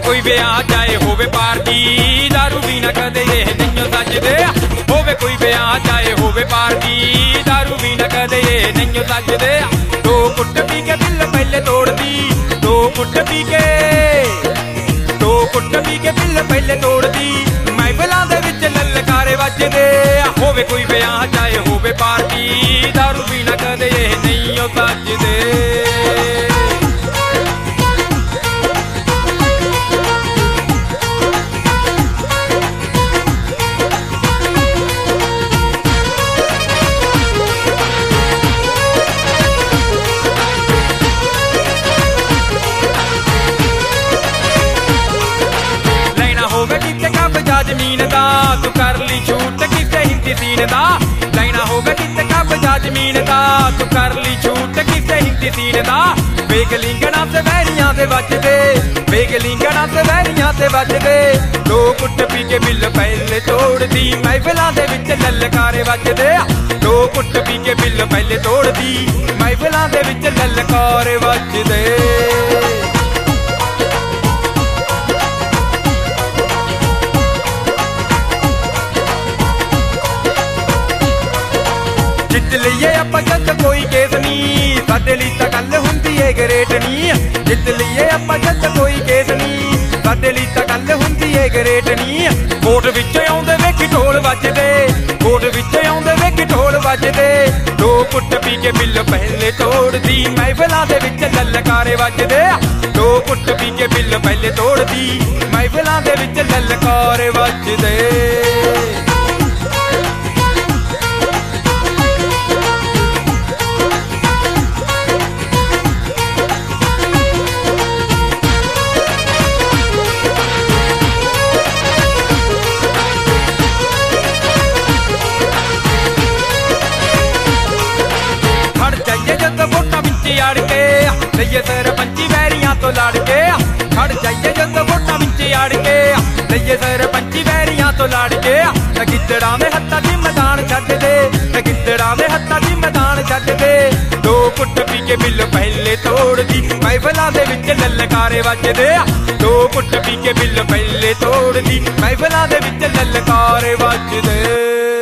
कोई ब्याह चाहे होवे पार्टी, दारू बिना कदे ये नहीं सजदे। होवे कोई ब्याह चाहे होवे पार्टी, दारू बिना कदे ये नहीं सजदे। दो कुट पी के बिल पहले तोड़ दी, दो कुट पी के बिल पहले तोड़ दी। महफिलां दे विच ललकारे वजदे। होवे कोई ब्याह चाहे होवे पार्टी, दारू बिना कदे ये नहीं सजदे। जमीन दा तू कर ली छूट किसे हिंदी सीन दा। लेना होवे किते कब्जा जमीन दा, तू कर ली छूट किसे हिंदी सीन दा। बेगलिंगना ते वैरियां ते बचदे, बेगलिंगना ते वैरियां ते बचदे। दो कुट पी के बिल पहले तोड़ दी, महफिलां दे विच ललकारे वजदे। दो कुट पी के बिल पहले तोड़ दी, महफिलां दे विच ललकारे वजदे। जित लईए आपां जद कोई केस नी, साडे लई तां गल हुंदी ए ग्रेट नी। जित लईए आपां जद कोई केस नी, साडे लई तां गल हुंदी ए ग्रेट नी। कोर्ट विच आउंदे वेखी ढोल वजदे, कोर्ट विच आउंदे वेखी ढोल वजदे। दो कुट पी के बिल पहले तोड़ दी, महफिलां दे विच ललकारे वजदे। दो कुट पी के बिल पहले तोड़ दी, महफिलां दे विच ललकारे वजदे। अड़ के लईए सरपंची वैरियां तो लड़ के। खड़ जाइए जद वोटां विच अड़ के, लईए सरपंची वैरियां तो लड़ के। गिद्दड़ां दे हत्थां च मैदान छड्ड दे, गिद्दड़ां दे हत्थां च मैदान छड्ड दे। दो कुट पी के बिल पहले तोड़ दी, महफिलां दे विच ललकारे वजदे। दो कुट पी के बिल पहले तोड़ दी, महफिलां दे विच ललकारे वजदे।